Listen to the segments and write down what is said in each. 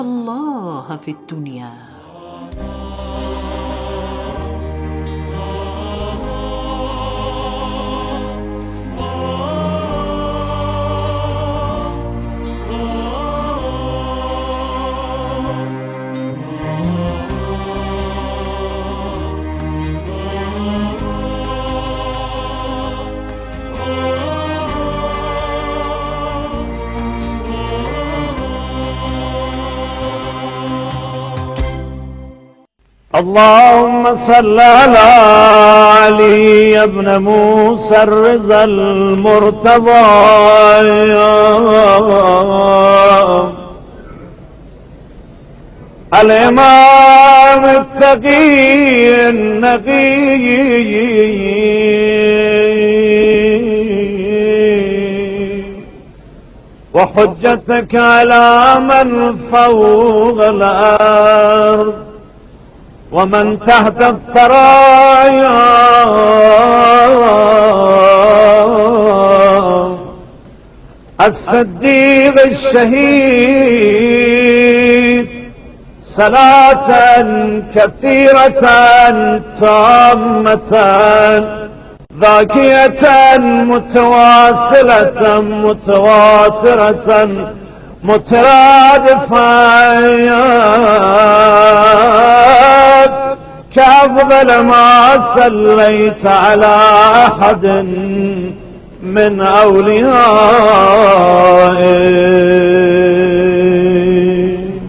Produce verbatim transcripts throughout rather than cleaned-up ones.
الله في الدنيا. اللهم صل على علي بن موسى الرضا المرتضى الإمام التقي النقي وحجتك على من فوق الأرض ومن تحت الثرايا الصديق الشهيد صلاة كثيرة تامة ذاكية متواصلة متواترة مترادفة كأفضل ما صليت على أحد من أوليائه.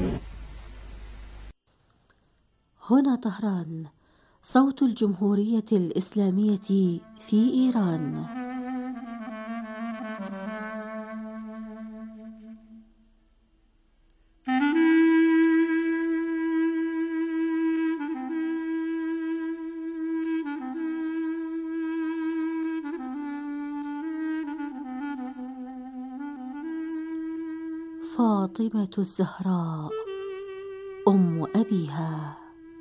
هنا طهران، صوت الجمهورية الإسلامية في إيران. فاطمة الزهراء أم أبيها.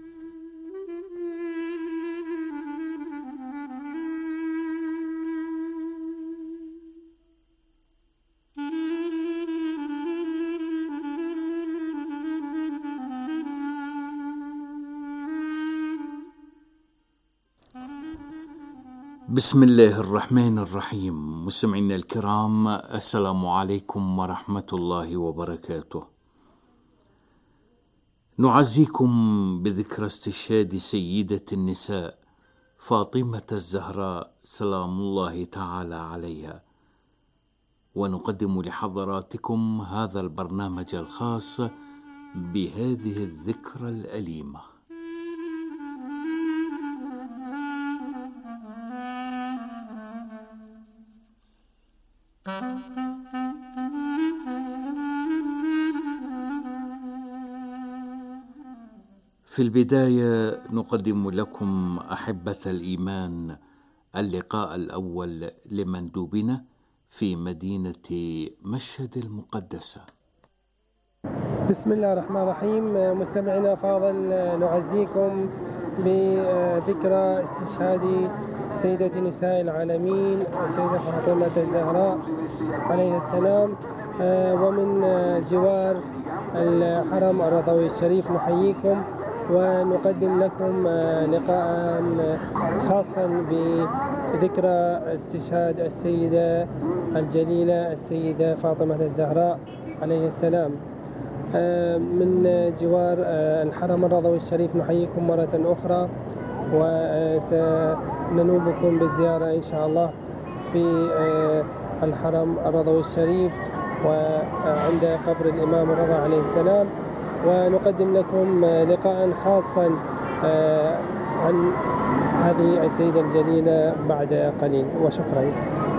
بسم الله الرحمن الرحيم. مستمعينا الكرام، السلام عليكم ورحمة الله وبركاته. نعزيكم بذكرى استشهاد سيدة النساء فاطمة الزهراء سلام الله تعالى عليها، ونقدم لحضراتكم هذا البرنامج الخاص بهذه الذكرى الأليمة. في البداية نقدم لكم أحبة الإيمان اللقاء الأول لمندوبنا في مدينة مشهد المقدسة. بسم الله الرحمن الرحيم. مستمعينا فاضل، نعزيكم بذكرى استشهاد سيدة نساء العالمين السيدة فاطمة الزهراء عليه السلام، ومن جوار الحرم الرضوي الشريف نحييكم ونقدم لكم لقاء خاصا بذكرى استشهاد السيدة الجليلة السيدة فاطمة الزهراء عليه السلام. من جوار الحرم الرضوي الشريف نحييكم مرة أخرى، وسننوبكم بالزيارة إن شاء الله في الحرم الرضوي الشريف وعند قبر الإمام الرضا عليه السلام، ونقدم لكم لقاء خاصا عن هذه السيدة الجليلة بعد قليل، وشكرا.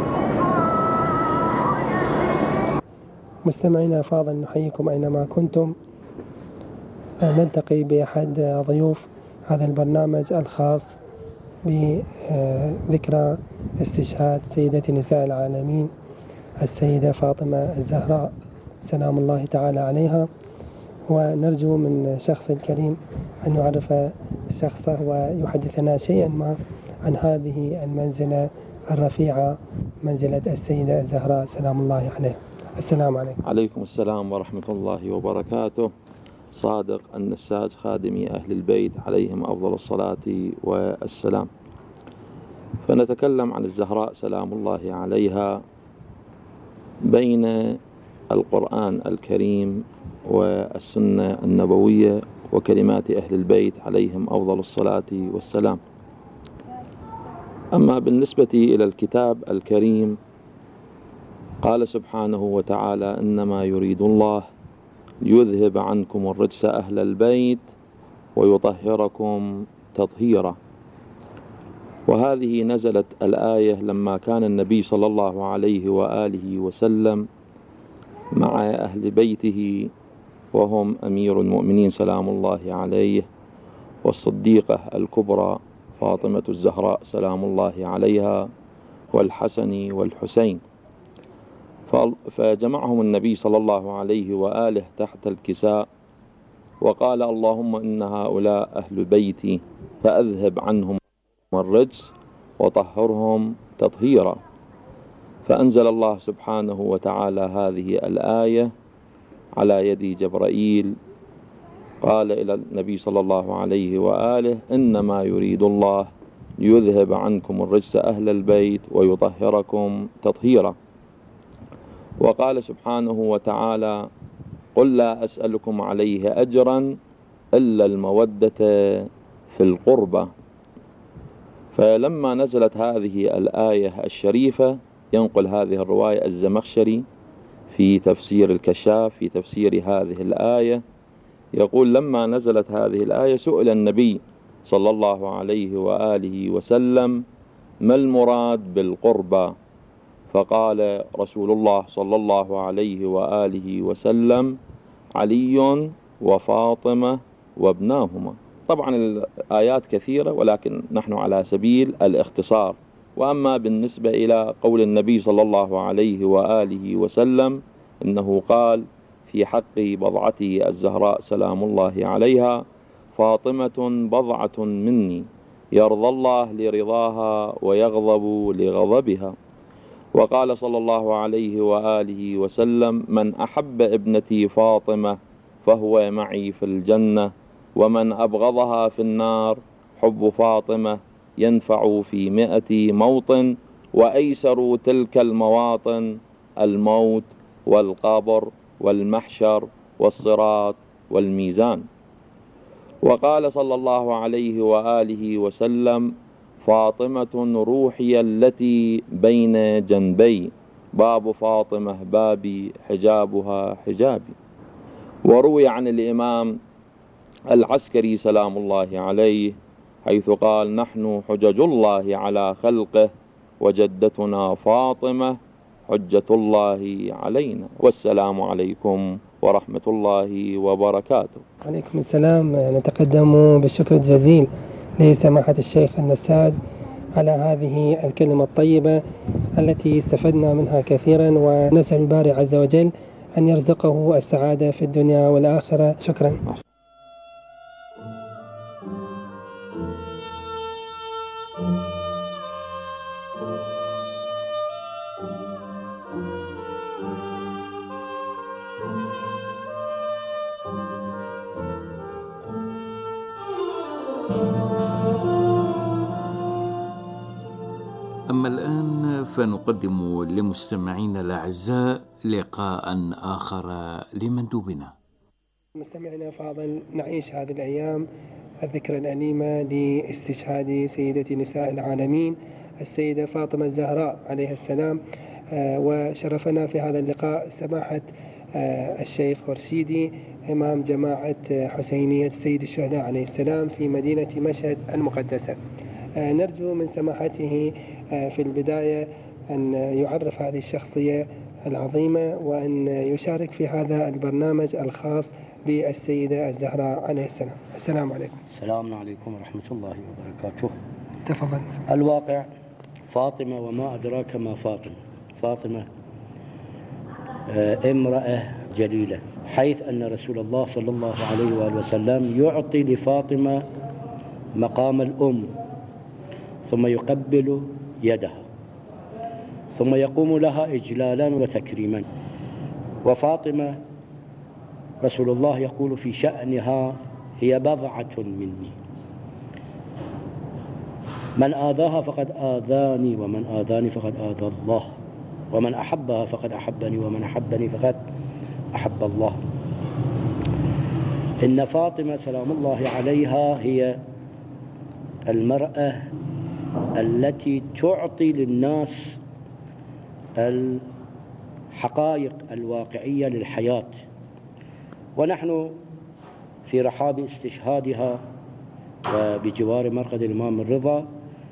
مستمعينا فاضل، نحييكم أينما كنتم. نلتقي بأحد ضيوف هذا البرنامج الخاص بذكرى استشهاد سيدة نساء العالمين السيدة فاطمة الزهراء سلام الله تعالى عليها، ونرجو من شخص الكريم أن يعرف شخصه ويحدثنا شيئا ما عن هذه المنزلة الرفيعة، منزلة السيدة الزهراء سلام الله عليها. السلام عليكم. عليكم السلام ورحمة الله وبركاته. صادق النساج خادمي أهل البيت عليهم أفضل الصلاة والسلام. فنتكلم عن الزهراء سلام الله عليها بين القرآن الكريم والسنة النبوية وكلمات أهل البيت عليهم أفضل الصلاة والسلام. أما بالنسبة إلى الكتاب الكريم قال سبحانه وتعالى: إنما يريد الله ليذهب عنكم الرجس أهل البيت ويطهركم تطهيرا. وهذه نزلت الآية لما كان النبي صلى الله عليه وآله وسلم مع أهل بيته، وهم أمير المؤمنين سلام الله عليه، والصديقة الكبرى فاطمة الزهراء سلام الله عليها، والحسن والحسين. فجمعهم النبي صلى الله عليه وآله تحت الكساء وقال: اللهم إن هؤلاء أهل بيتي فأذهب عنهم الرجس وطهرهم تطهيرا. فأنزل الله سبحانه وتعالى هذه الآية على يد جبرائيل، قال إلى النبي صلى الله عليه وآله: إنما يريد الله ليذهب عنكم الرجس أهل البيت ويطهركم تطهيرا. وقال سبحانه وتعالى: قل لا أسألكم عليه أجرا إلا المودة في القربة. فلما نزلت هذه الآية الشريفة، ينقل هذه الرواية الزمخشري في تفسير الكشاف في تفسير هذه الآية، يقول: لما نزلت هذه الآية سئل النبي صلى الله عليه وآله وسلم: ما المراد بالقربة؟ فقال رسول الله صلى الله عليه وآله وسلم: علي وفاطمة وابناهما. طبعا الآيات كثيرة ولكن نحن على سبيل الاختصار. وأما بالنسبة إلى قول النبي صلى الله عليه وآله وسلم إنه قال في حق بضعته الزهراء سلام الله عليها: فاطمة بضعة مني يرضى الله لرضاها ويغضب لغضبها. وقال صلى الله عليه وآله وسلم: من أحب ابنتي فاطمة فهو معي في الجنة، ومن أبغضها في النار. حب فاطمة ينفع في مئة موطن، وأيسر تلك المواطن الموت والقبر والمحشر والصراط والميزان. وقال صلى الله عليه وآله وسلم: فاطمة روحي التي بين جنبي، باب فاطمة بابي، حجابها حجابي. وروي عن الإمام العسكري سلام الله عليه حيث قال: نحن حجج الله على خلقه، وجدتنا فاطمة حجة الله علينا. والسلام عليكم ورحمة الله وبركاته. عليكم السلام. نتقدم بالشكر الجزيل لسماحة الشيخ النساج على هذه الكلمة الطيبة التي استفدنا منها كثيرا، ونسأل الباري عز وجل أن يرزقه السعادة في الدنيا والآخرة. شكرا. أما الآن فنقدم لمستمعينا الأعزاء لقاء آخر لمندوبنا. مستمعينا الفاضل، نعيش هذه الأيام الذكرى الأليمة لاستشهاد سيدة نساء العالمين السيدة فاطمة الزهراء عليها السلام. وشرفنا في هذا اللقاء سماحة الشيخ خورشيدي إمام جماعة حسينية سيد الشهداء عليه السلام في مدينة مشهد المقدسة. نرجو من سماحته في البداية أن يعرف هذه الشخصية العظيمة وأن يشارك في هذا البرنامج الخاص بالسيدة الزهراء عليه السلام. السلام عليكم. السلام عليكم ورحمة الله وبركاته. تفضل. الواقع فاطمة وما أدراك ما فاطمة. فاطمة امرأة جليلة، حيث أن رسول الله صلى الله عليه وآله وسلم يعطي لفاطمة مقام الأم، ثم يقبل يدها، ثم يقوم لها إجلالا وتكريما. وفاطمة رسول الله يقول في شأنها هي بضعة مني، من آذاها فقد آذاني ومن آذاني فقد آذى الله، ومن أحبها فقد أحبني ومن أحبني فقد أحب الله. إن فاطمة سلام الله عليها هي المرأة التي تعطي للناس الحقائق الواقعية للحياة، ونحن في رحاب استشهادها وبجوار مرقد الإمام الرضا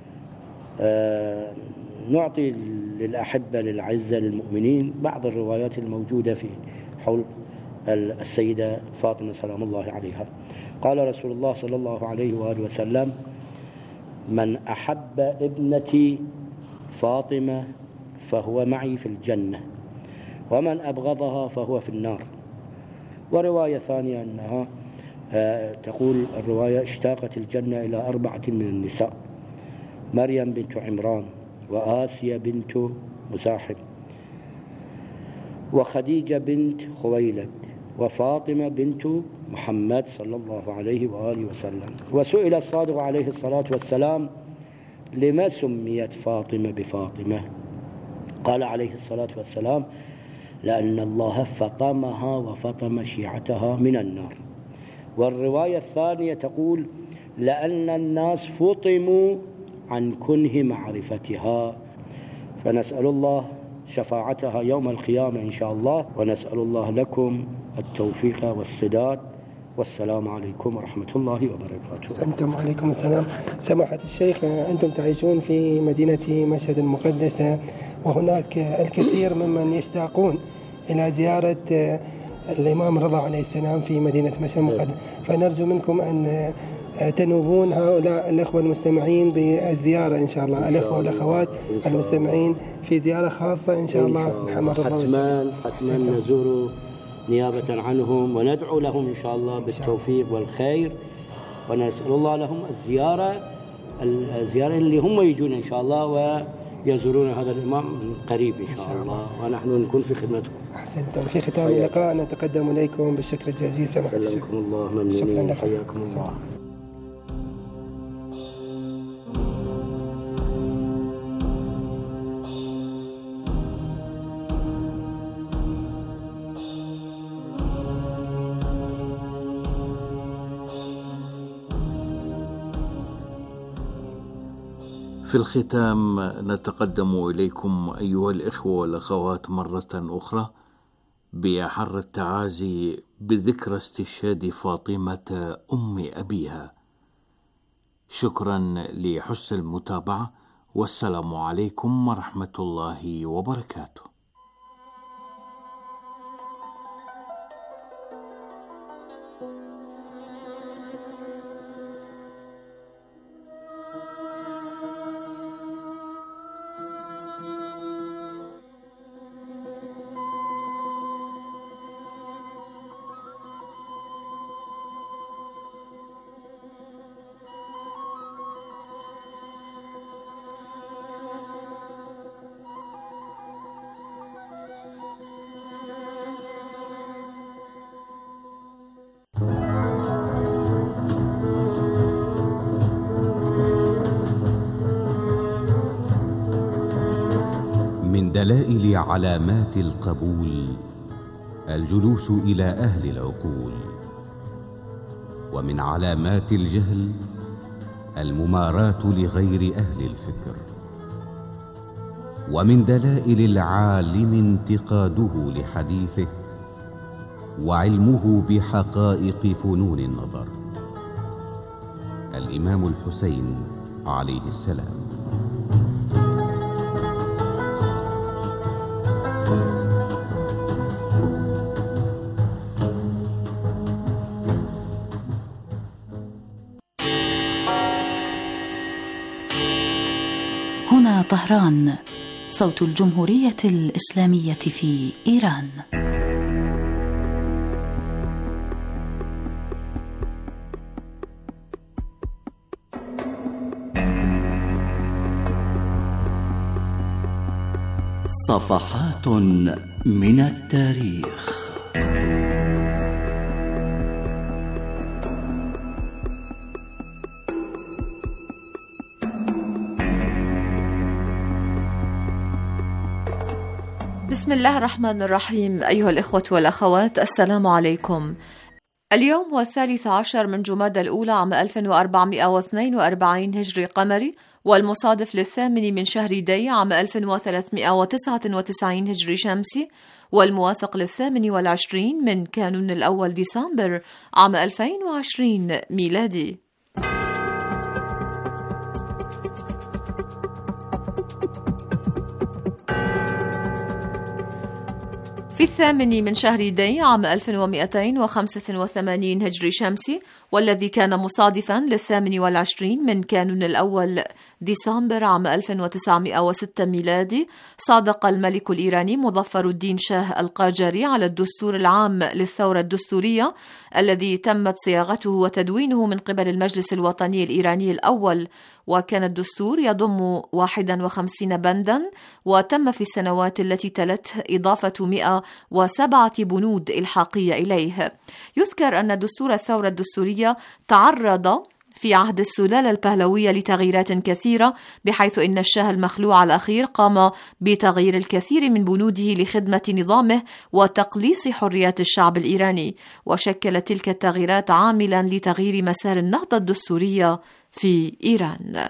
نعطي للأحبة للعزة للمؤمنين بعض الروايات الموجودة في حول السيدة فاطمة سلام الله عليها. قال رسول الله صلى الله عليه وآله وسلم: من أحب ابنتي فاطمة فهو معي في الجنة، ومن أبغضها فهو في النار. ورواية ثانية أنها تقول الرواية: اشتاقت الجنة إلى أربعة من النساء: مريم بنت عمران، وآسيا بنت مزاحم، وخديجة بنت خويلد، وفاطمة بنت محمد صلى الله عليه وآله وسلم. وسئل الصادق عليه الصلاة والسلام: لما سميت فاطمة بفاطمة؟ قال عليه الصلاة والسلام: لأن الله فطمها وفطم شيعتها من النار. والرواية الثانية تقول: لأن الناس فطموا عن كنه معرفتها. فنسأل الله شفاعتها يوم القيامة إن شاء الله، ونسأل الله لكم التوفيق والسداد. والسلام عليكم ورحمة الله وبركاته. أنتم عليكم السلام. سماحة الشيخ، أنتم تعيشون في مدينة مشهد المقدسة، وهناك الكثير ممن يشتاقون إلى زيارة الإمام الرضا عليه السلام في مدينة مشهد المقدسة، فنرجو منكم أن تنوبون هؤلاء الأخوة المستمعين بالزيارة إن شاء الله، الأخوة والأخوات المستمعين في زيارة خاصة إن شاء الله. محمد رضا حتما حتما نزور نيابة عنهم وندعو لهم إن شاء الله بالتوفيق والخير، ونسأل الله لهم الزيارة الزيارة اللي هم يجون إن شاء الله ويزورون هذا الإمام قريب إن شاء الله، ونحن نكون في خدمتكم. أحسنتم. في ختام اللقاء نتقدم إليكم بالشكر الجزيل. سماحة الشيخ. سلمكم الله، ممنونين، حياكم الله. في الختام نتقدم إليكم أيها الإخوة والأخوات مرة أخرى بأحر التعازي بذكرى استشهاد فاطمة أم أبيها. شكرا لحسن المتابعة، والسلام عليكم ورحمة الله وبركاته. من دلائل علامات القبول الجلوس إلى أهل العقول، ومن علامات الجهل المماراة لغير أهل الفكر، ومن دلائل العالم انتقاده لحديثه وعلمه بحقائق فنون النظر. الإمام الحسين عليه السلام. هنا طهران، صوت الجمهورية الإسلامية في إيران. صفحات من التاريخ. بسم الله الرحمن الرحيم. أيها الإخوة والأخوات، السلام عليكم. اليوم هو الثالث عشر من جمادى الأولى عام ألف وأربعمائة واثنين وأربعين هجري قمري، والمصادف للثامن من شهر دي عام ألف وثلاثمائة وتسعة وتسعين هجري شمسي، والموافق للثامن والعشرين من كانون الأول ديسمبر عام ألفين وعشرين ميلادي. في الثامن من شهر دي عام ألف ومئتين وخمسة وثمانين هجري شمسي، والذي كان مصادفا للثامن والعشرين من كانون الأول ديسمبر عام ألف وتسعمائة وستة ميلادي، صادق الملك الإيراني مظفر الدين شاه القاجاري على الدستور العام للثورة الدستورية الذي تمت صياغته وتدوينه من قبل المجلس الوطني الإيراني الأول، وكان الدستور يضم واحد وخمسين بندا، وتم في السنوات التي تلته إضافة مئة وسبعة بنود إلحاقية إليه. يذكر أن دستور الثورة الدستورية تعرض في عهد السلالة البهلوية لتغييرات كثيرة، بحيث إن الشاه المخلوع الأخير قام بتغيير الكثير من بنوده لخدمة نظامه وتقليص حريات الشعب الإيراني، وشكلت تلك التغييرات عاملا لتغيير مسار النهضة الدستورية في إيران.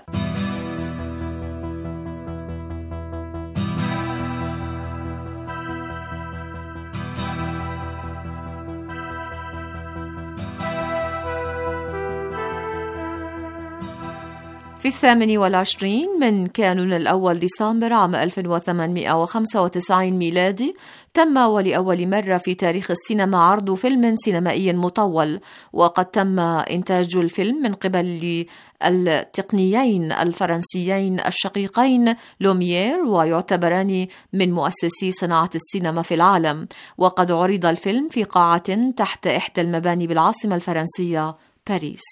في الثامن والعشرين من كانون الأول ديسمبر عام ألف وثمانمائة وخمسة وتسعين ميلادي، تم ولأول مرة في تاريخ السينما عرض فيلم سينمائي مطول، وقد تم إنتاج الفيلم من قبل التقنيين الفرنسيين الشقيقين لوميير، ويعتبران من مؤسسي صناعة السينما في العالم. وقد عرض الفيلم في قاعة تحت إحدى المباني بالعاصمة الفرنسية باريس.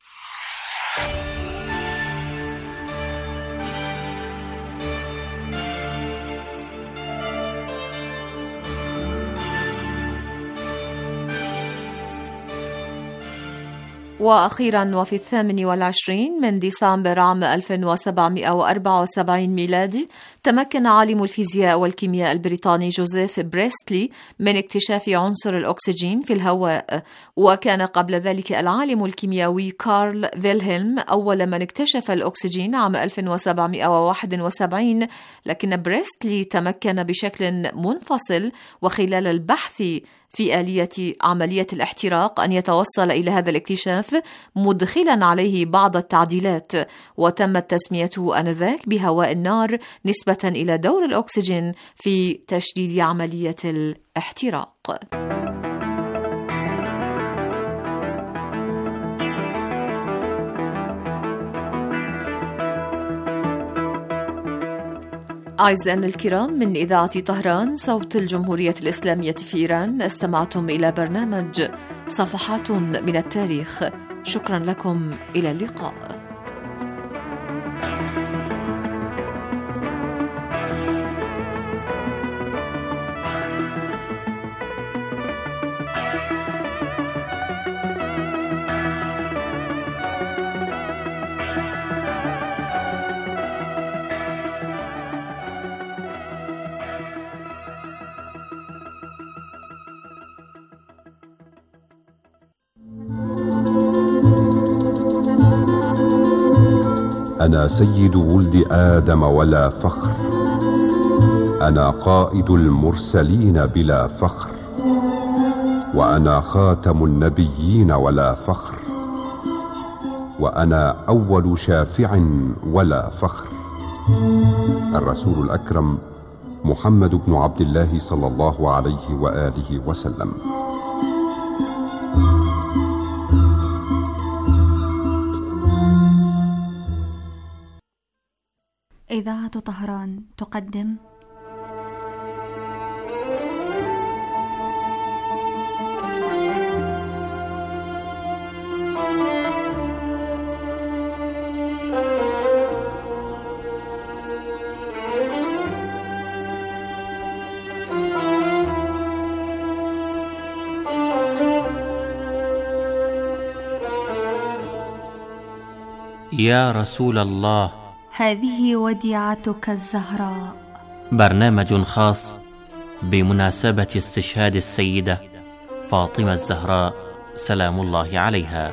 وأخيرا وفي الثامن والعشرين من ديسمبر عام ألف وسبعمائة وأربعة وسبعين ميلادي، تمكن عالم الفيزياء والكيمياء البريطاني جوزيف بريستلي من اكتشاف عنصر الأكسجين في الهواء، وكان قبل ذلك العالم الكيميائي كارل فيلهلم أول من اكتشف الأكسجين عام ألف وسبعمائة وواحد وسبعين، لكن بريستلي تمكن بشكل منفصل وخلال البحث في آلية عملية الاحتراق أن يتوصل إلى هذا الاكتشاف مدخلا عليه بعض التعديلات، وتمت تسميته آنذاك بهواء النار نسبة إلى دور الأكسجين في تشديد عملية الاحتراق. أعزائنا الكرام، من إذاعة طهران صوت الجمهورية الإسلامية في إيران، استمعتم إلى برنامج صفحات من التاريخ. شكرا لكم، إلى اللقاء. أنا سيد ولد آدم ولا فخر، أنا قائد المرسلين بلا فخر، وأنا خاتم النبيين ولا فخر، وأنا أول شافع ولا فخر. الرسول الأكرم محمد بن عبد الله صلى الله عليه وآله وسلم. إذاعة طهران تقدم يا رسول الله، هذه وديعتك الزهراء، برنامج خاص بمناسبة استشهاد السيدة فاطمة الزهراء سلام الله عليها.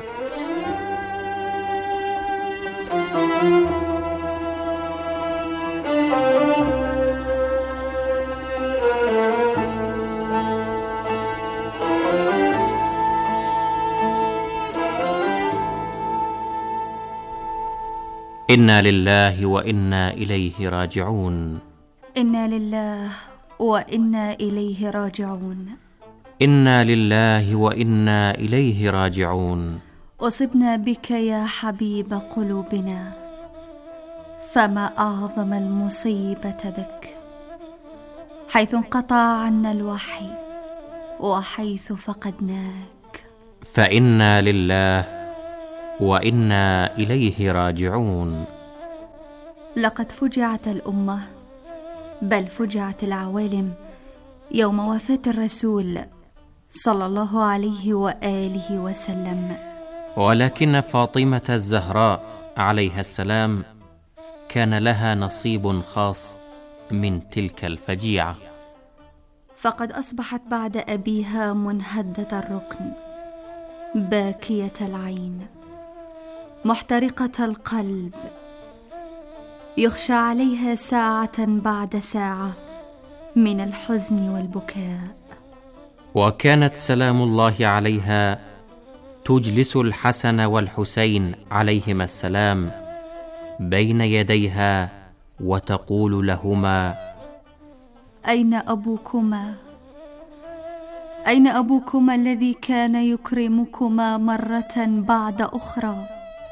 إنا لله وإنا إليه راجعون. إنا لله وإنا إليه راجعون. إنا لله وإنا إليه راجعون. أصبنا بك يا حبيب قلوبنا، فما أعظم المصيبة بك، حيث انقطع عنا الوحي وحيث فقدناك. فإنا لله وإنا إليه راجعون. لقد فجعت الأمة، بل فجعت العوالم يوم وفاة الرسول صلى الله عليه وآله وسلم. ولكن فاطمة الزهراء عليها السلام كان لها نصيب خاص من تلك الفجيعة، فقد أصبحت بعد أبيها منهدة الركن، باكية العين، محترقة القلب، يخشى عليها ساعة بعد ساعة من الحزن والبكاء. وكانت سلام الله عليها تجلس الحسن والحسين عليهما السلام بين يديها وتقول لهما: أين أبوكما؟ أين أبوكما الذي كان يكرمكما مرة بعد أخرى؟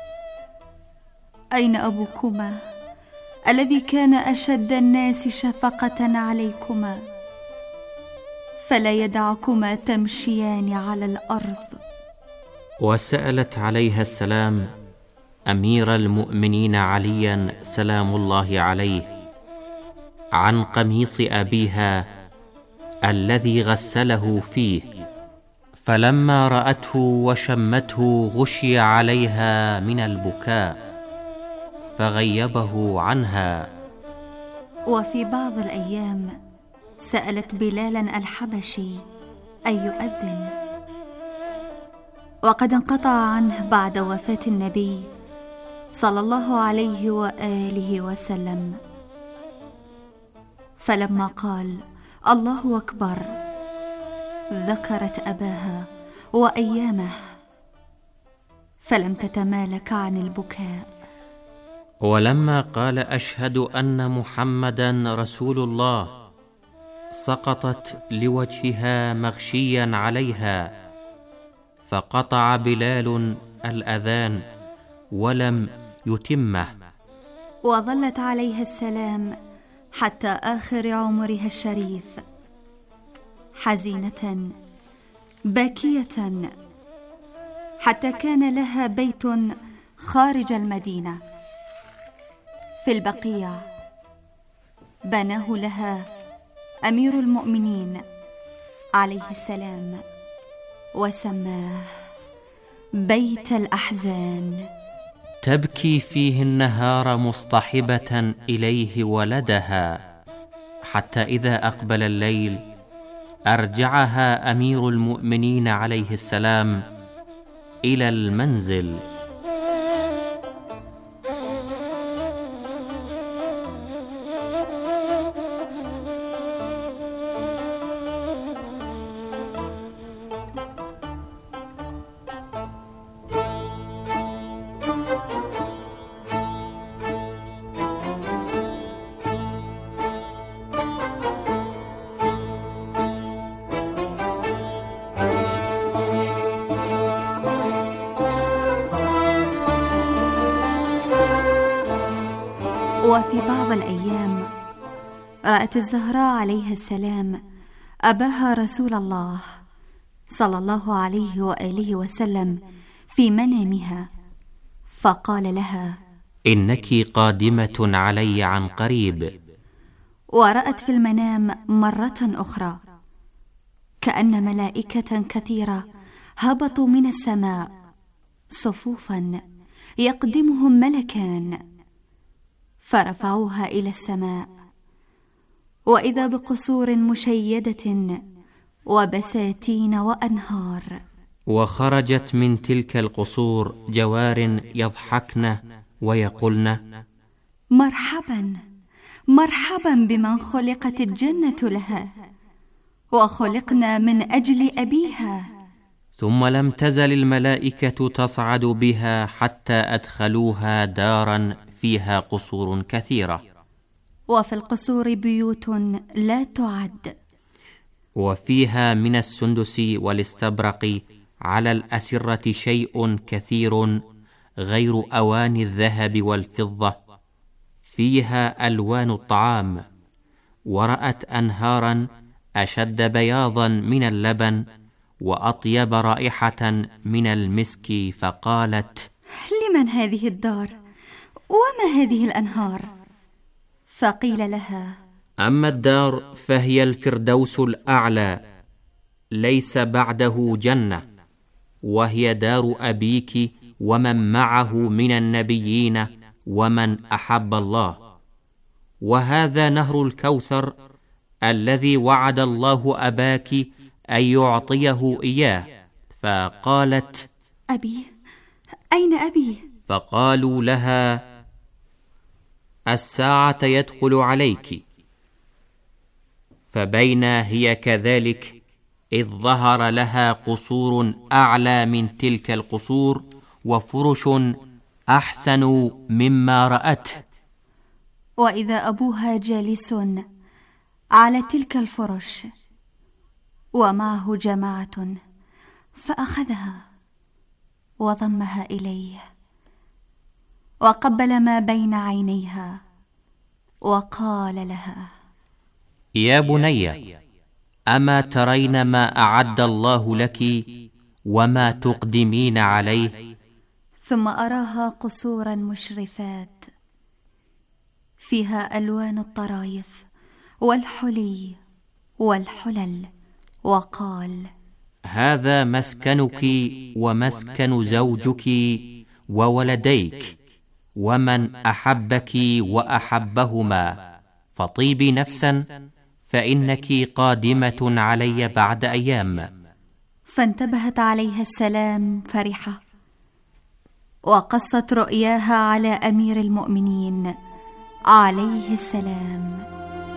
أين أبوكما الذي كان أشد الناس شفقة عليكما، فلا يدعكما تمشيان على الأرض؟ وسألت عليها السلام أمير المؤمنين عليا سلام الله عليه عن قميص أبيها الذي غسله فيه، فلما رأته وشمته غشي عليها من البكاء فغيبه عنها. وفي بعض الأيام سألت بلالا الحبشي أن يؤذن، وقد انقطع عنه بعد وفاة النبي صلى الله عليه وآله وسلم، فلما قال الله أكبر ذكرت أباها وأيامه، فلم تتمالك عن البكاء. ولما قال أشهد أن محمدا رسول الله سقطت لوجهها مغشيا عليها، فقطع بلال الأذان ولم يتمه، وظلت عليها السلام حتى آخر عمرها الشريف حزينة باكية، حتى كان لها بيت خارج المدينة في البقيع بناه لها أمير المؤمنين عليه السلام، وسماه بيت الأحزان. تبكي فيه النهار مصطحبة إليه ولدها، حتى إذا أقبل الليل أرجعها أمير المؤمنين عليه السلام إلى المنزل. وفي بعض الأيام رأت الزهراء عليها السلام أباها رسول الله صلى الله عليه وآله وسلم في منامها، فقال لها: إنك قادمة علي عن قريب. ورأت في المنام مرة أخرى كأن ملائكة كثيرة هبطوا من السماء صفوفا يقدمهم ملكان، فرفعوها إلى السماء، وإذا بقصور مشيدة وبساتين وأنهار. وخرجت من تلك القصور جوار يضحكن ويقولن: مرحبا مرحبا بمن خلقت الجنة لها وخلقنا من أجل أبيها. ثم لم تزل الملائكة تصعد بها حتى أدخلوها دارا فيها قصور كثيرة، وفي القصور بيوت لا تعد، وفيها من السندس والاستبرق على الأسرة شيء كثير غير أواني الذهب والفضة، فيها ألوان الطعام، ورأت أنهارا أشد بياضا من اللبن وأطيب رائحة من المسك، فقالت: لمن هذه الدار وما هذه الأنهار؟ فقيل لها: أما الدار فهي الفردوس الأعلى، ليس بعده جنة، وهي دار أبيك ومن معه من النبيين ومن أحب الله، وهذا نهر الكوثر الذي وعد الله أباك أن يعطيه إياه. فقالت: أبي؟ أين أبي؟ فقالوا لها: الساعة يدخل عليك. فبينا هي كذلك إذ ظهر لها قصور أعلى من تلك القصور وفرش أحسن مما رأته، وإذا أبوها جالس على تلك الفرش ومعه جماعة، فأخذها وضمها إليه وقبل ما بين عينيها وقال لها: يا بني، أما ترين ما أعد الله لك وما تقدمين عليه؟ ثم أراها قصورا مشرفات فيها ألوان الطرايف والحلي والحلل، وقال: هذا مسكنك ومسكن زوجك وولديك ومن أحبك وأحبهما، فطيبي نفسا فإنك قادمة علي بعد أيام. فانتبهت عليها السلام فرحة، وقصت رؤياها على أمير المؤمنين عليه السلام.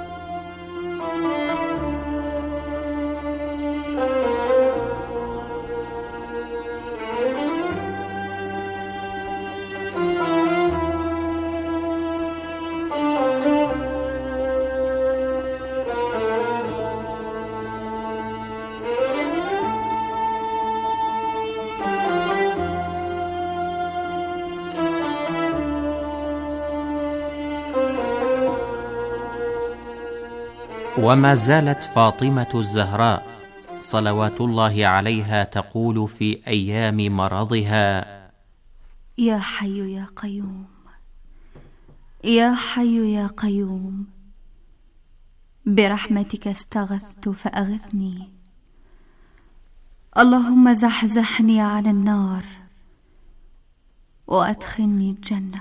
وما زالت فاطمة الزهراء صلوات الله عليها تقول في أيام مرضها: يا حي يا قيوم، يا حي يا قيوم، برحمتك استغثت فأغثني، اللهم زحزحني عن النار وأدخلني الجنة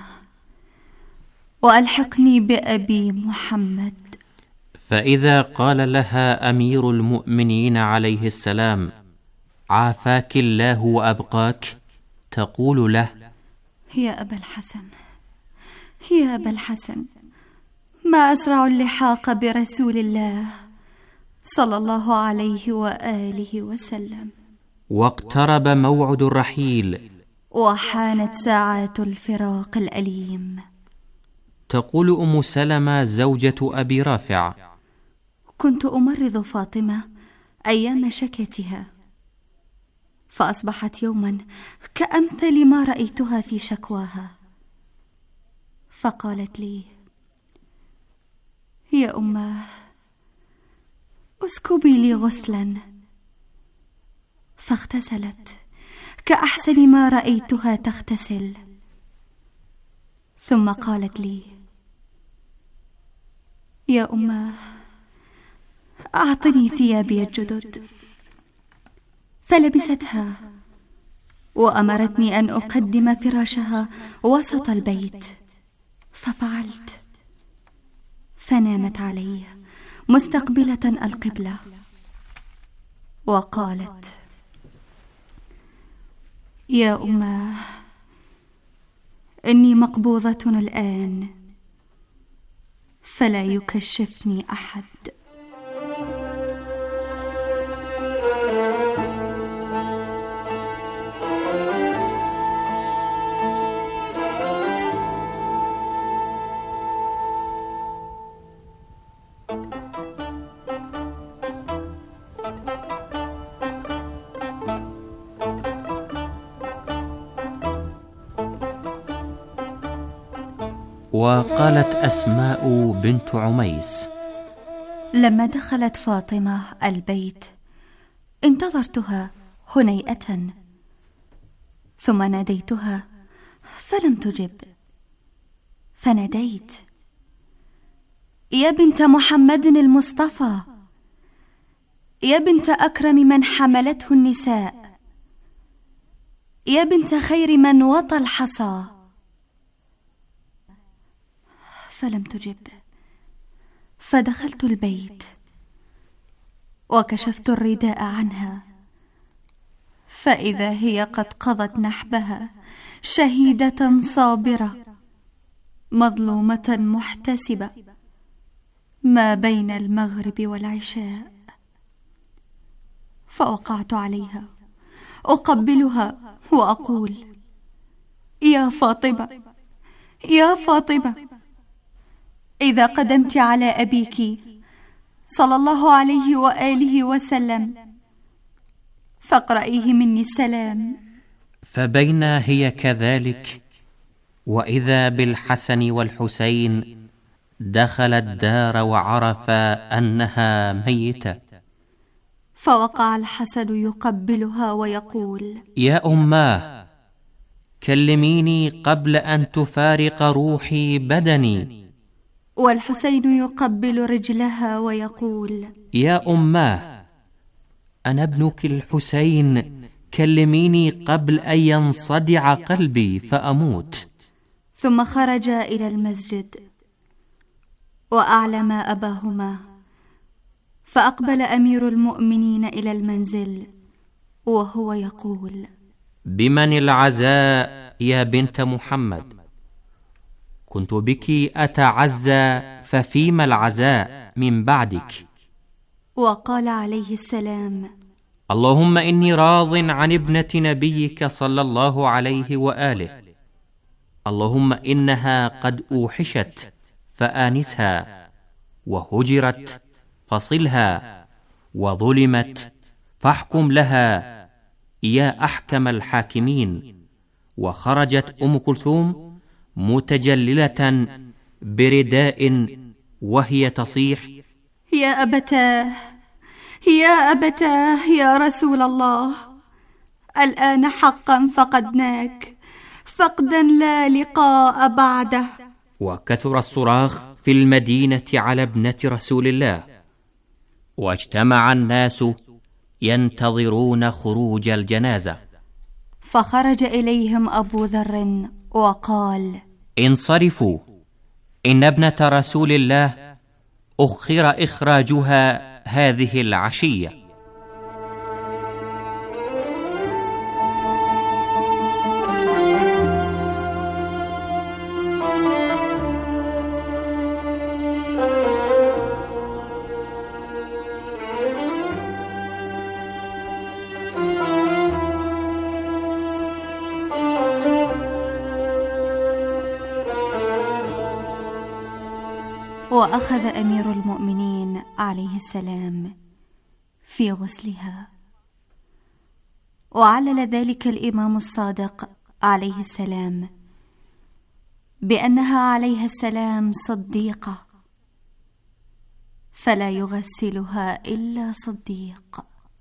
وألحقني بأبي محمد. فإذا قال لها أمير المؤمنين عليه السلام: عافاك الله وأبقاك، تقول له: يا أبا الحسن، يا أبا الحسن، ما أسرع اللحاق برسول الله صلى الله عليه وآله وسلم. واقترب موعد الرحيل، وحانت ساعات الفراق الأليم. تقول أم سلمة زوجة أبي رافع: كنت أمرض فاطمة أيام شكتها، فأصبحت يوما كأمثل ما رأيتها في شكواها، فقالت لي: يا أماه، اسكبي لي غسلا. فاغتسلت كأحسن ما رأيتها تغتسل، ثم قالت لي: يا أماه، أعطني ثيابي الجدد. فلبستها وأمرتني أن أقدم فراشها وسط البيت، ففعلت، فنامت عليه مستقبلة القبلة، وقالت: يا أماه، إني مقبوضة الآن، فلا يكشفني أحد. وقالت أسماء بنت عميس: لما دخلت فاطمة البيت انتظرتها هنيئة، ثم ناديتها فلم تجب، فناديت: يا بنت محمد المصطفى، يا بنت أكرم من حملته النساء، يا بنت خير من وطى الحصى. فلم تجب، فدخلت البيت وكشفت الرداء عنها، فإذا هي قد قضت نحبها، شهيدة صابرة مظلومة محتسبة، ما بين المغرب والعشاء. فوقعت عليها أقبلها وأقول: يا فاطمة، يا فاطمة، إذا قدمت على أبيك صلى الله عليه وآله وسلم فاقرئيه مني السلام. فبين هي كذلك، وإذا بالحسن والحسين دخل الدار وعرف أنها ميتة. فوقع الحسن يقبلها ويقول: يا أماه، كلميني قبل أن تفارق روحي بدني. والحسين يقبل رجلها ويقول: يا أماه، أنا ابنك الحسين، كلميني قبل أن ينصدع قلبي فأموت. ثم خرجا إلى المسجد وأعلما أباهما، فأقبل أمير المؤمنين إلى المنزل وهو يقول: بمن العزاء يا بنت محمد؟ كنت بك أتعزى، ففيما العزاء من بعدك؟ وقال عليه السلام: اللهم إني راض عن ابنة نبيك صلى الله عليه وآله، اللهم إنها قد أوحشت فآنسها، وهجرت فصلها، وظلمت فاحكم لها يا أحكم الحاكمين. وخرجت أم كلثوم متجللة برداء وهي تصيح: يا أبتاه، يا أبتاه، يا رسول الله، الآن حقا فقدناك فقدا لا لقاء بعده. وكثر الصراخ في المدينة على ابنة رسول الله، واجتمع الناس ينتظرون خروج الجنازة. فخرج إليهم أبو ذر وقال: انصرفوا، إن ابنة رسول الله أخر إخراجها هذه العشية. وأخذ أمير المؤمنين عليه السلام في غسلها، وعلل ذلك الإمام الصادق عليه السلام بأنها عليها السلام صديقة، فلا يغسلها إلا صديق،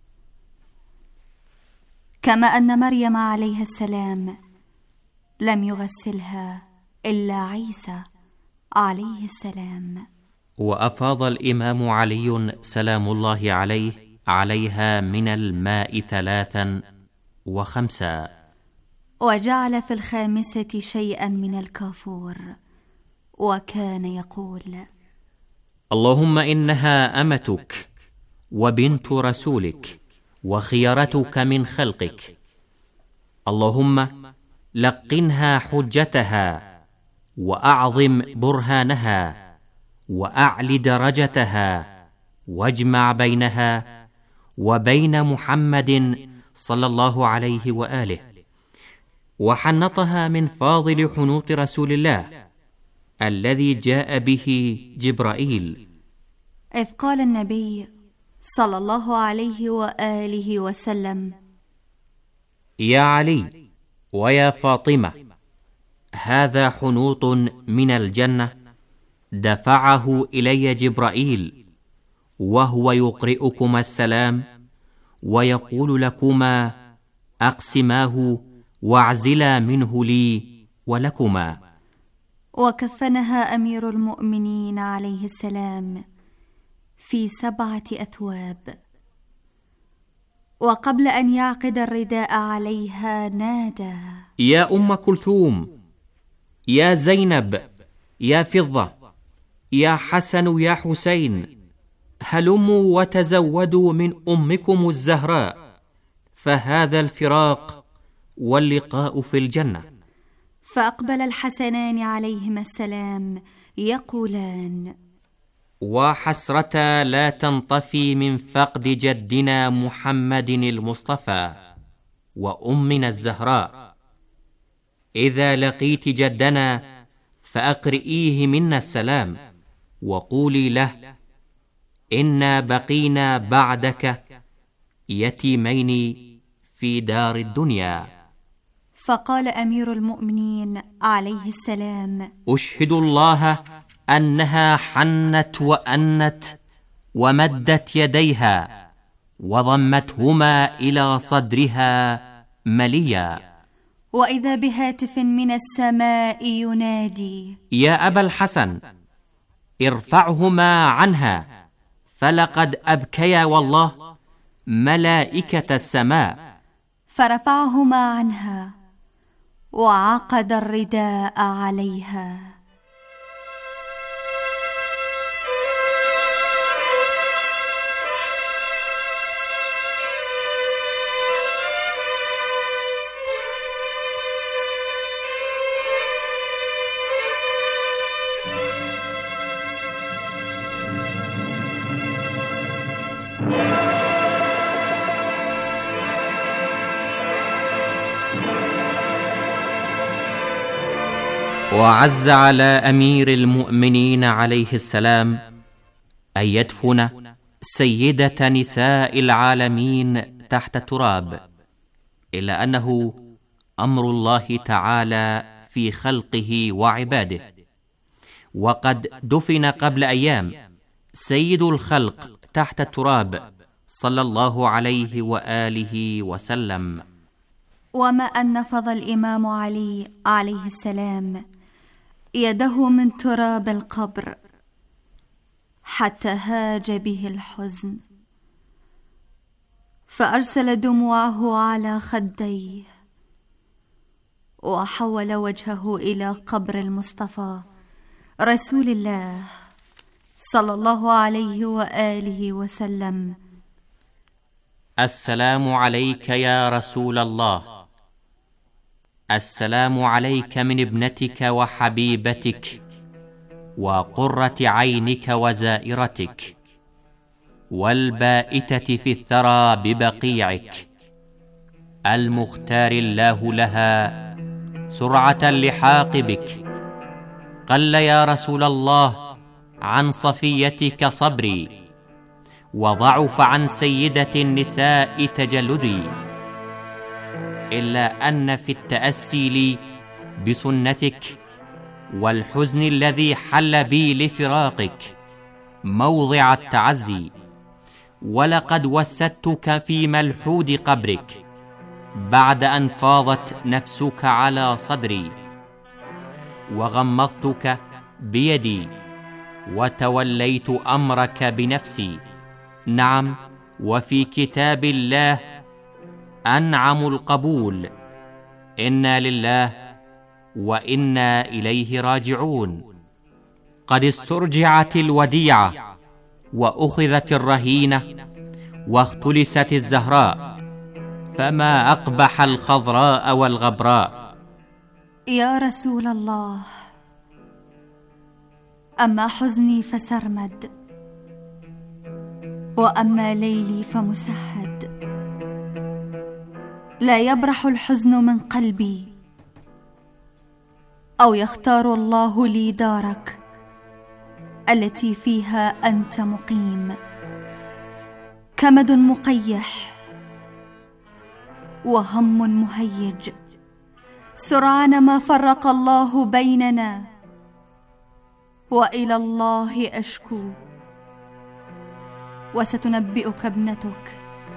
كما أن مريم عليها السلام لم يغسلها إلا عيسى عليه السلام. وأفاض الإمام علي سلام الله عليه عليها من الماء ثلاثا وخمسا، وجعل في الخامسة شيئا من الكافور، وكان يقول: اللهم إنها أمتك وبنت رسولك وخيرتك من خلقك. اللهم لقنها حجتها وأعظم برهانها وأعل درجتها واجمع بينها وبين محمد صلى الله عليه وآله، وحنطها من فاضل حنوط رسول الله الذي جاء به جبرائيل، إذ قال النبي صلى الله عليه وآله وسلم: يا علي ويا فاطمة، هذا حنوط من الجنة دفعه إلي جبرائيل، وهو يقرئكما السلام ويقول لكما أقسماه واعزلا منه لي ولكما. وكفنها أمير المؤمنين عليه السلام في سبعة أثواب، وقبل أن يعقد الرداء عليها نادى: يا أم كلثوم، يا زينب، يا فضة، يا حسن، يا حسين، هلموا وتزودوا من أمكم الزهراء، فهذا الفراق واللقاء في الجنة. فأقبل الحسنان عليهما السلام يقولان: وحسرة لا تنطفي من فقد جدنا محمد المصطفى وأمنا الزهراء. إذا لقيت جدنا فأقرئيه منا السلام، وقولي له: إنا بقينا بعدك يتيمين في دار الدنيا. فقال أمير المؤمنين عليه السلام: أشهد الله أنها حنت وأنت ومدت يديها وضمتهما إلى صدرها مليا. وإذا بهاتف من السماء ينادي: يا أبا الحسن، ارفعهما عنها، فلقد أبكيا والله ملائكة السماء. فرفعهما عنها وعقد الرداء عليها. وعز على أمير المؤمنين عليه السلام أن يدفن سيدة نساء العالمين تحت التراب، إلا أنه أمر الله تعالى في خلقه وعباده، وقد دفن قبل أيام سيد الخلق تحت التراب صلى الله عليه وآله وسلم. وما أن نفض الإمام علي عليه السلام يده من تراب القبر حتى هاج به الحزن، فأرسل دموعه على خديه وحول وجهه إلى قبر المصطفى رسول الله صلى الله عليه وآله وسلم: السلام عليك يا رسول الله، السلام عليك من ابنتك وحبيبتك وقرة عينك وزائرتك والبائتة في الثرى ببقيعك، المختار الله لها سرعة اللحاق بك. قل يا رسول الله عن صفيتك صبري، وضعف عن سيدة النساء تجلدي، إلا أن في التأسي لي بسنتك والحزن الذي حل بي لفراقك موضع التعزي، ولقد وسدتك في ملحود قبرك بعد أن فاضت نفسك على صدري، وغمضتك بيدي وتوليت أمرك بنفسي. نعم، وفي كتاب الله أنعم القبول: إنا لله وإنا إليه راجعون. قد استرجعت الوديعة وأخذت الرهينة واختلست الزهراء، فما أقبح الخضراء والغبراء. يا رسول الله، أما حزني فسرمد، وأما ليلي فمسهد. لا يبرح الحزن من قلبي، أو يختار الله لي دارك التي فيها أنت مقيم. كمد مقيح وهم مهيج، سرعان ما فرق الله بيننا، وإلى الله أشكو. وستنبئك ابنتك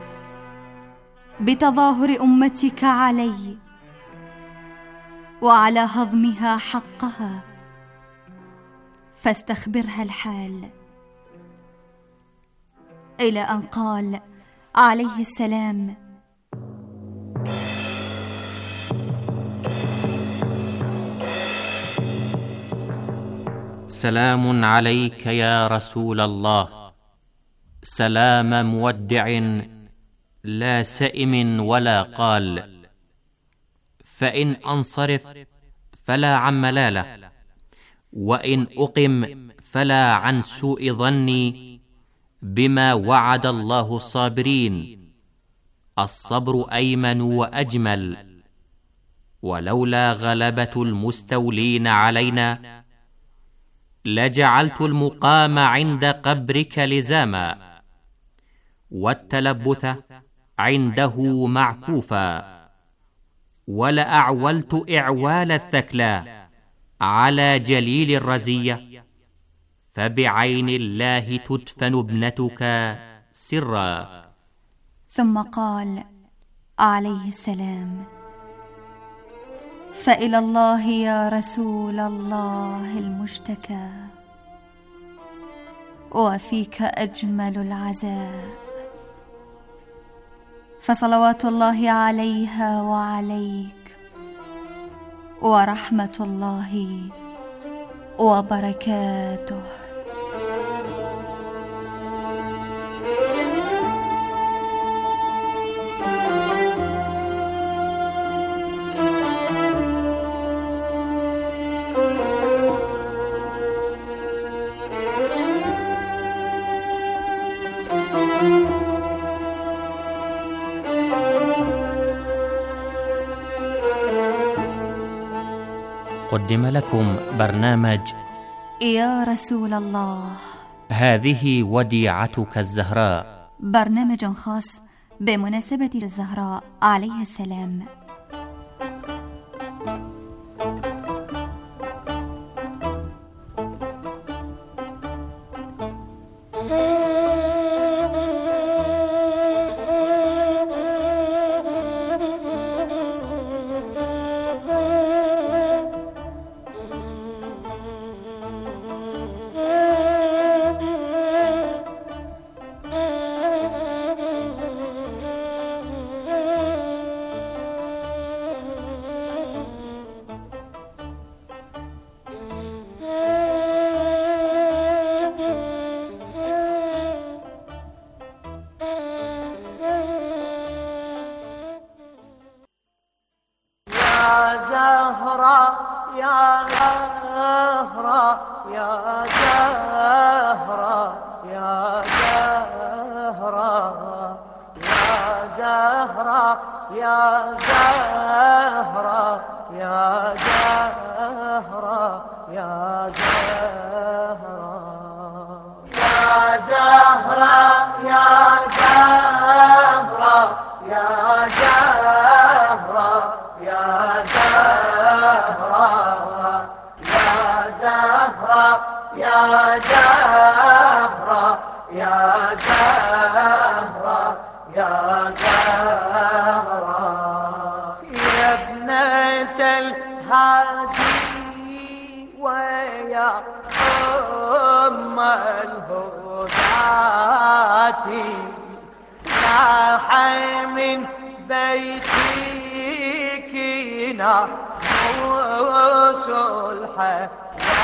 بتظاهر أمتك علي وعلى هضمها حقها، فاستخبرها الحال. إلى أن قال عليه السلام: سلام عليك يا رسول الله، سلام مودع لا سئم ولا قال. فإن أنصرف فلا عن ملالة، وإن أقم فلا عن سوء ظني بما وعد الله الصابرين. الصبر أيمن وأجمل، ولولا غلبة المستولين علينا لجعلت المقام عند قبرك لزاما، والتلبث عنده معكوفا، ولأعولت إعوال الثكلى على جليل الرزية، فبعين الله تدفن ابنتك سرا. ثم قال عليه السلام: فإلى الله يا رسول الله المشتكى، وفيك أجمل العزاء. فصلوات الله عليها وعليك، ورحمة الله وبركاته. قدم لكم برنامج يا رسول الله، هذه وديعتك الزهراء، برنامج خاص بمناسبة الزهراء عليه السلام.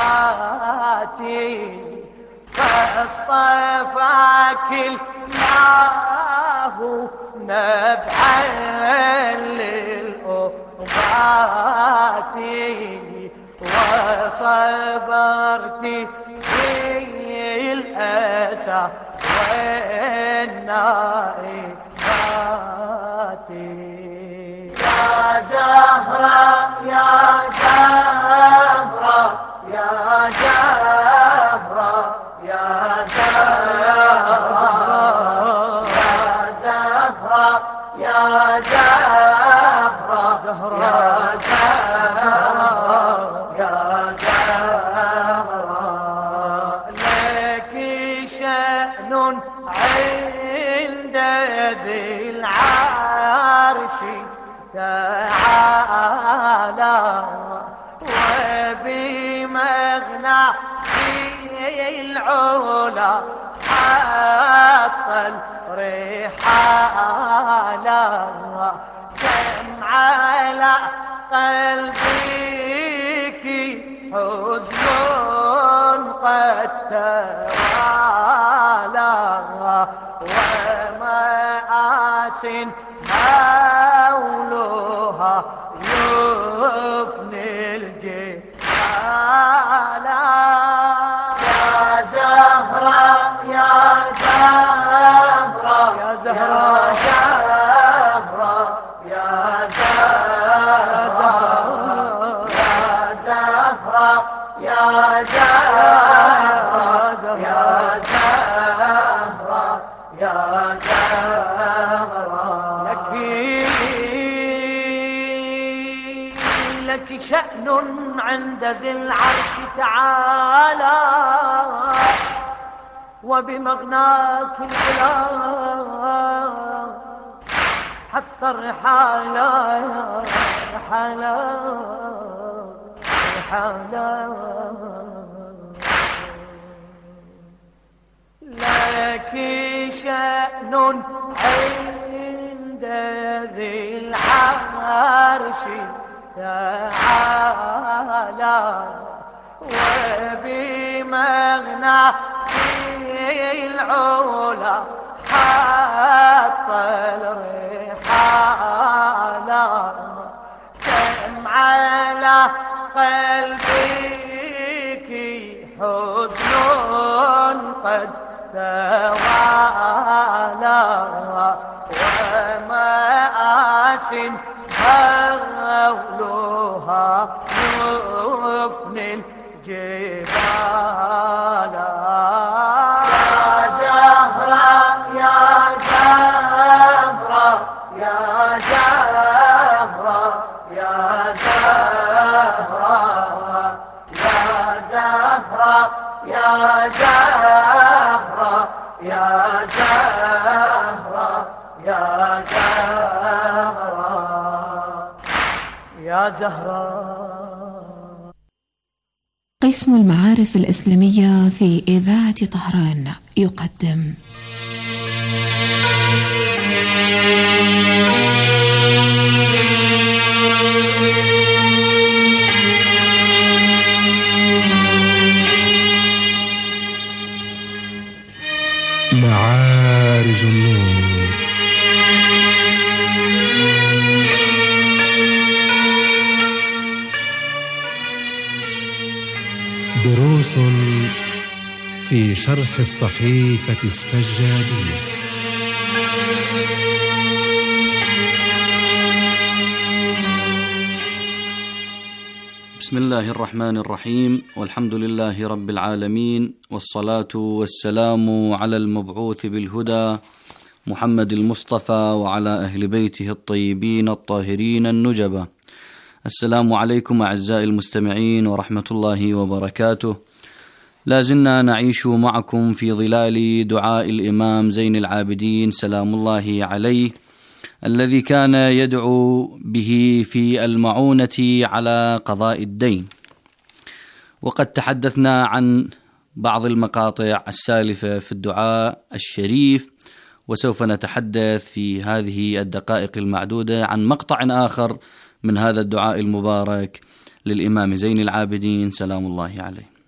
ذاتي فاصطفاك الله نبعا للأبات وصبرت في الأسى والنائبات يا زهرة يا زهرة يا زهرة يا زهرة يا زهرة يا زهرة يا زهرة لك شأن عند ذي العرش تعالى وبمغنى في العلا حتى الرحالة كم على قلبك حزن قد توالى ومآس هولها يفني الجبال يا زهرة يا زهرة يا زهرة يا زهرة يا زهرة يا زهرة يا زهرة يا زهرة لك لك شأن عند ذي العرش تعالى وبمغناك العلا حتى الرحالة رحالة رحالة لك شأن عند ذي العرش تعالى وبمغنى العلا حتى الرحالة كم على قلبك حزن قد توالى ومآس هولها يفني الجبال يا زهرة يا زهرة يا زهرة يا زهرة يا زهرة يا زهرة يا زهرة يا زهرة يا زهرة. قسم المعارف الإسلامية في إذاعة طهران يقدم معارج النور. دروس في شرح الصحيفة السجادية. بسم الله الرحمن الرحيم، والحمد لله رب العالمين، والصلاة والسلام على المبعوث بالهدى محمد المصطفى وعلى أهل بيته الطيبين الطاهرين النجبة. السلام عليكم أعزائي المستمعين ورحمة الله وبركاته. لازلنا نعيش معكم في ظلال دعاء الإمام زين العابدين سلام الله عليه، الذي كان يدعو به في المعونة على قضاء الدين. وقد تحدثنا عن بعض المقاطع السالفة في الدعاء الشريف، وسوف نتحدث في هذه الدقائق المعدودة عن مقطع آخر من هذا الدعاء المبارك للإمام زين العابدين سلام الله عليه.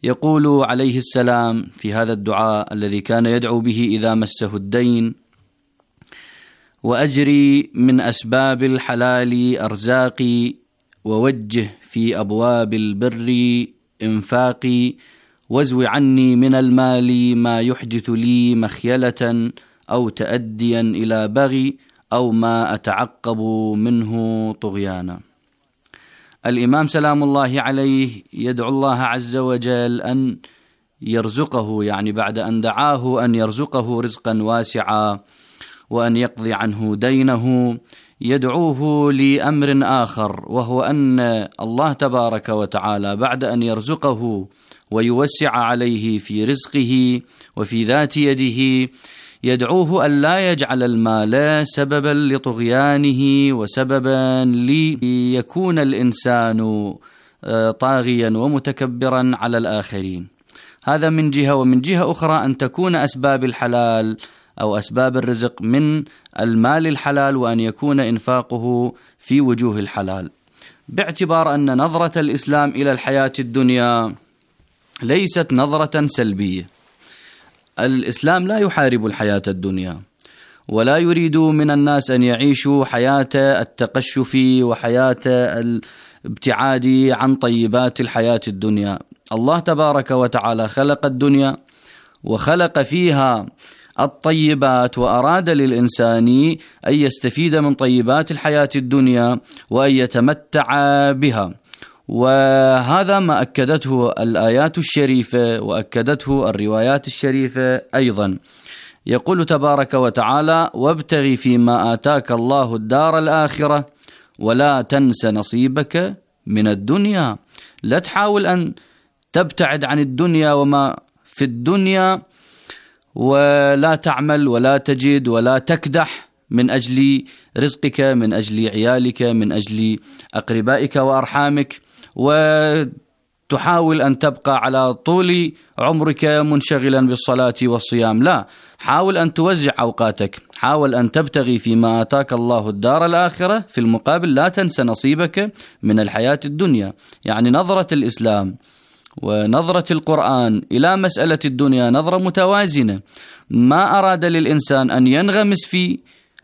يقول عليه السلام في هذا الدعاء الذي كان يدعو به إذا مسه الدين: وأجري من أسباب الحلال أرزاقي، ووجه في أبواب البر إنفاقي، وازو عني من المال ما يحدث لي مخيلة أو تأديا إلى بغي أو ما أتعقب منه طغيانا. الإمام سلام الله عليه يدعو الله عز وجل أن يرزقه، يعني بعد أن دعاه أن يرزقه رزقا واسعا وأن يقضي عنه دينه، يدعوه لأمر آخر، وهو أن الله تبارك وتعالى بعد أن يرزقه ويوسع عليه في رزقه وفي ذات يده، يدعوه أن لا يجعل المال سببا لطغيانه وسببا ليكون الإنسان طاغيا ومتكبرا على الآخرين. هذا من جهة. ومن جهة أخرى أن تكون أسباب الحلال أو أسباب الرزق من المال الحلال، وأن يكون إنفاقه في وجوه الحلال، باعتبار أن نظرة الإسلام إلى الحياة الدنيا ليست نظرة سلبية. الإسلام لا يحارب الحياة الدنيا، ولا يريد من الناس أن يعيشوا حياة التقشف وحياة الابتعاد عن طيبات الحياة الدنيا. الله تبارك وتعالى خلق الدنيا وخلق فيها الطيبات، وأراد للإنسان أن يستفيد من طيبات الحياة الدنيا وأن يتمتع بها، وهذا ما أكدته الآيات الشريفة وأكدته الروايات الشريفة أيضا. يقول تبارك وتعالى: وابتغي فيما آتاك الله الدار الآخرة ولا تنس نصيبك من الدنيا. لا تحاول أن تبتعد عن الدنيا وما في الدنيا، ولا تعمل ولا تجد ولا تكدح من أجل رزقك، من أجل عيالك، من أجل أقربائك وأرحامك، وتحاول أن تبقى على طول عمرك منشغلا بالصلاة والصيام. لا، حاول أن توزع أوقاتك، حاول أن تبتغي فيما آتاك الله الدار الآخرة، في المقابل لا تنسى نصيبك من الحياة الدنيا. يعني نظرة الإسلام ونظرة القرآن إلى مسألة الدنيا نظرة متوازنة، ما أراد للإنسان أن ينغمس في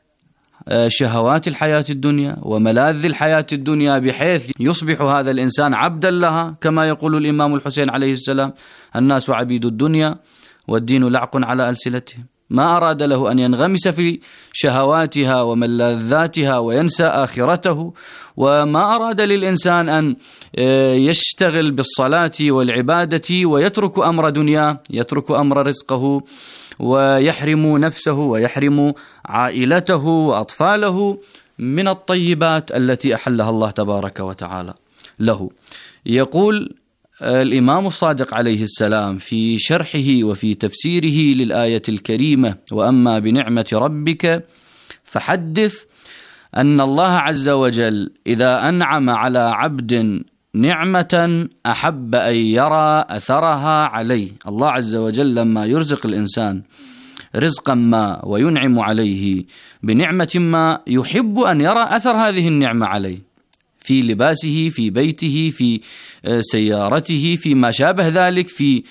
شهوات الحياة الدنيا وملاذ الحياة الدنيا بحيث يصبح هذا الإنسان عبدا لها، كما يقول الإمام الحسين عليه السلام: الناس عبيد الدنيا والدين لعق على ألسنتهم. ما أراد له أن ينغمس في شهواتها وملذاتها وينسى آخرته، وما أراد للإنسان أن يشتغل بالصلاة والعبادة ويترك أمر دنيا، يترك أمر رزقه، ويحرم نفسه ويحرم عائلته وأطفاله من الطيبات التي أحلها الله تبارك وتعالى له. يقول الإمام الصادق عليه السلام في شرحه وفي تفسيره للآية الكريمة: وأما بنعمة ربك فحدث، أن الله عز وجل إذا أنعم على عبد نعمة أحب أن يرى أثرها عليه. الله عز وجل لما يرزق الإنسان رزقا ما وينعم عليه بنعمة ما، يحب أن يرى أثر هذه النعمة عليه، في لباسه، في بيته، في سيارته، في ما شابه ذلك، في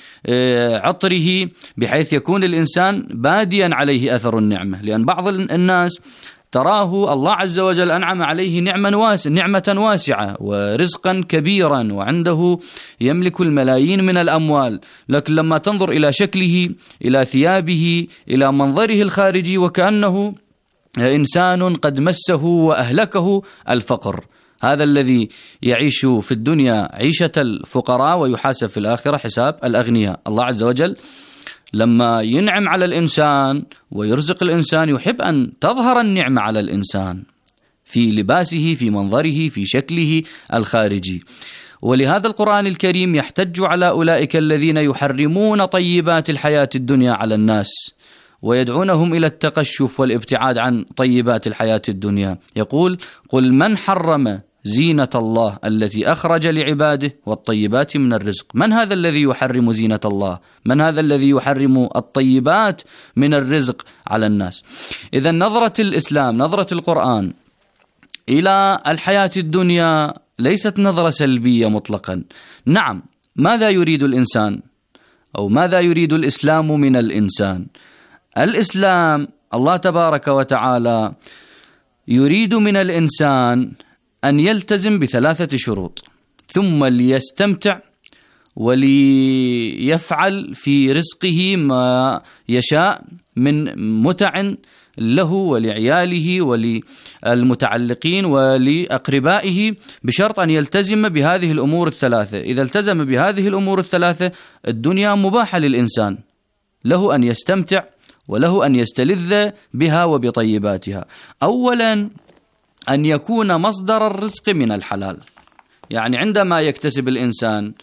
عطره، بحيث يكون الإنسان باديا عليه أثر النعمة. لأن بعض الناس تراه الله عز وجل أنعم عليه نعمة واسعة, نعمة واسعة ورزقا كبيرا، وعنده يملك الملايين من الأموال، لكن لما تنظر إلى شكله، إلى ثيابه، إلى منظره الخارجي، وكأنه إنسان قد مسه وأهلكه الفقر. هذا الذي يعيش في الدنيا عيشة الفقراء ويحاسب في الآخرة حساب الأغنياء. الله عز وجل لما ينعم على الإنسان ويرزق الإنسان يحب أن تظهر النعمة على الإنسان في لباسه، في منظره، في شكله الخارجي. ولهذا القرآن الكريم يحتج على أولئك الذين يحرمون طيبات الحياة الدنيا على الناس ويدعونهم إلى التقشف والابتعاد عن طيبات الحياة الدنيا. يقول: قل من حرم زينة الله التي أخرج لعباده والطيبات من الرزق. من هذا الذي يحرم زينة الله؟ من هذا الذي يحرم الطيبات من الرزق على الناس؟ إذا نظرة الإسلام، نظرة القرآن إلى الحياة الدنيا ليست نظرة سلبية مطلقا. نعم، ماذا يريد الإنسان أو ماذا يريد الإسلام من الإنسان؟ الإسلام الله تبارك وتعالى يريد من الإنسان أن يلتزم بثلاثة شروط، ثم ليستمتع وليفعل في رزقه ما يشاء من متع له ولعياله وللمتعلقين ولأقربائه، بشرط أن يلتزم بهذه الأمور الثلاثة. إذا التزم بهذه الأمور الثلاثة الدنيا مباحة للإنسان، له أن يستمتع وله أن يستلذ بها وبطيباتها. أولا أن يكون مصدر الرزق من الحلال، يعني عندما يكتسب الإنسان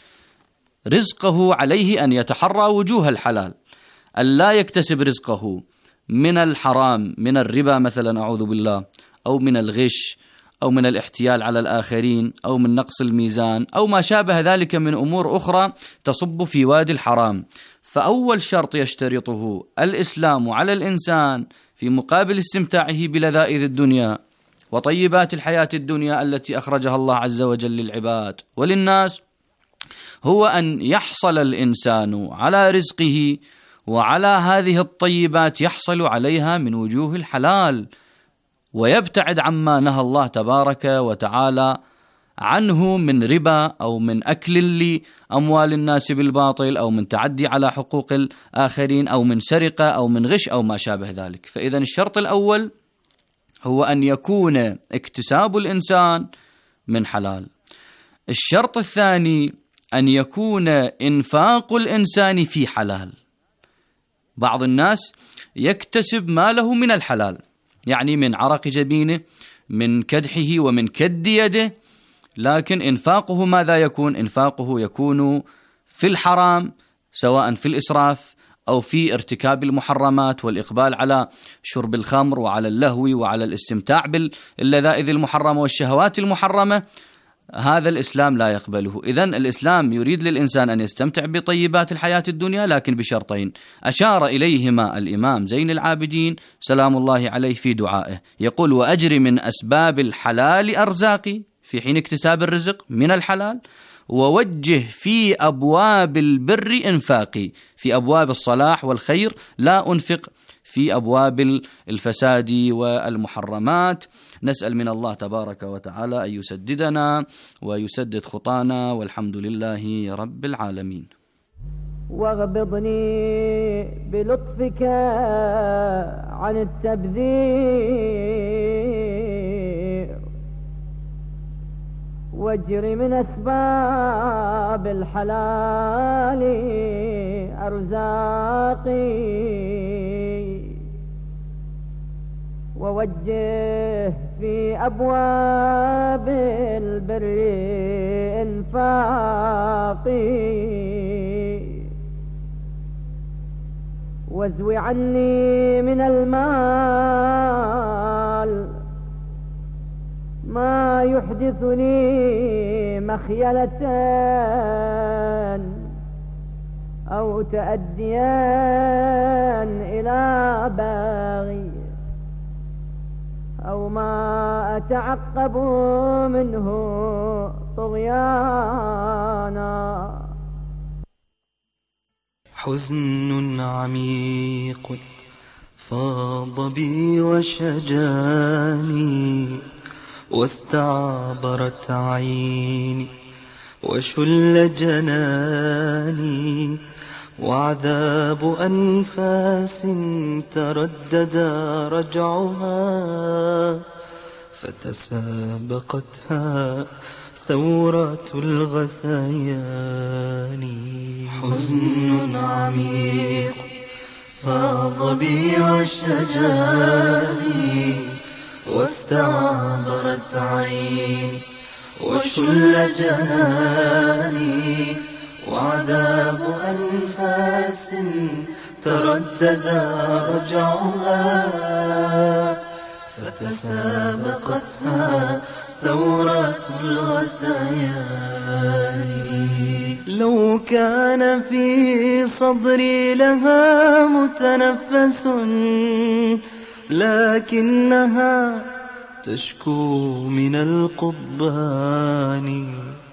رزقه عليه أن يتحرى وجوه الحلال، ألا يكتسب رزقه من الحرام، من الربا مثلا أعوذ بالله، أو من الغش، أو من الاحتيال على الآخرين، أو من نقص الميزان، أو ما شابه ذلك من أمور أخرى تصب في وادي الحرام. فأول شرط يشترطه الإسلام على الإنسان في مقابل استمتاعه بلذائذ الدنيا وطيبات الحياة الدنيا التي أخرجها الله عز وجل للعباد وللناس، هو أن يحصل الإنسان على رزقه وعلى هذه الطيبات يحصل عليها من وجوه الحلال، ويبتعد عما نهى الله تبارك وتعالى عنه من ربا أو من أكل لأموال الناس بالباطل أو من تعدي على حقوق الآخرين أو من سرقة أو من غش أو ما شابه ذلك. فإذا الشرط الأول هو أن يكون اكتساب الإنسان من حلال. الشرط الثاني أن يكون إنفاق الإنسان في حلال. بعض الناس يكتسب ماله من الحلال، يعني من عرق جبينه، من كدحه ومن كد يده، لكن إنفاقه ماذا يكون؟ إنفاقه يكون في الحرام، سواء في الإسراف أو في ارتكاب المحرمات والإقبال على شرب الخمر وعلى اللهو وعلى الاستمتاع باللذائذ المحرمة والشهوات المحرمة. هذا الإسلام لا يقبله. إذن الإسلام يريد للإنسان أن يستمتع بطيبات الحياة الدنيا، لكن بشرطين أشار إليهما الإمام زين العابدين سلام الله عليه في دعائه، يقول: وأجر من أسباب الحلال أرزاقي، في حين اكتساب الرزق من الحلال، ووجه في أبواب البر إنفاقي، في أبواب الصلاح والخير لا أنفق في أبواب الفساد والمحرمات. نسأل من الله تبارك وتعالى أن يسددنا ويسدد خطانا، والحمد لله رب العالمين. واغبضني بلطفك عن التبذير، واجر من أسباب الحلال أرزاقي، ووجه في أبواب البر إنفاقي، وازوي عني من المال ما يحدثني مخيلة أو تأديا إلى باغي، أو ما أتعقب منه طغيانا. حزن عميق فاض بي وشجاني، واستعبرت عيني وشل جناني، وعذاب أنفاس تردد رجعها، فتسابقتها ثورات الغثيان. حزن عميق فاض بي وشجاني، واستعبرت عيني وشل جناني، وعذاب أنفاس تردد رجعها، فتسابقتها ثورات الغثيان. لو كان في صدري لها متنفس، لكنها تشكو من القضبان.